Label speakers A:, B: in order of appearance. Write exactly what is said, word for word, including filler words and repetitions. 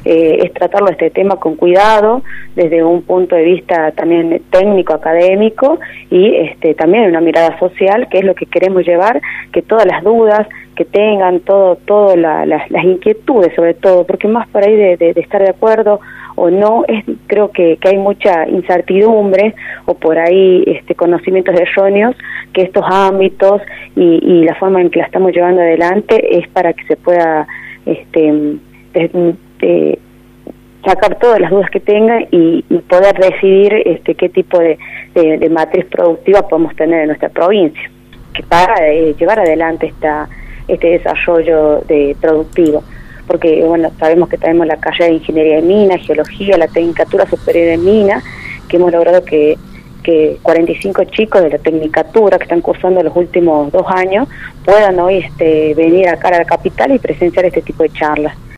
A: eh, es tratarlo este tema con cuidado, desde un punto de vista también técnico, académico, y este, también una mirada social, que es lo que queremos llevar, que todas las dudas que tengan, todo, todo la, las, las inquietudes sobre todo, porque más por ahí de, de, de estar de acuerdo o no, es creo que, que hay mucha incertidumbre o por ahí este, conocimientos erróneos, que estos ámbitos y, y la forma en que la estamos llevando adelante es para que se pueda este, de, de, sacar todas las dudas que tengan y, y poder decidir este, qué tipo de, de, de matriz productiva podemos tener en nuestra provincia, que para eh, llevar adelante esta este desarrollo de productivo, porque bueno, sabemos que tenemos la carrera de Ingeniería de Minas, Geología, la Tecnicatura Superior de Minas, que hemos logrado que, que cuarenta y cinco chicos de la Tecnicatura que están cursando los últimos dos años puedan hoy este, venir acá a la capital y presenciar este tipo de charlas.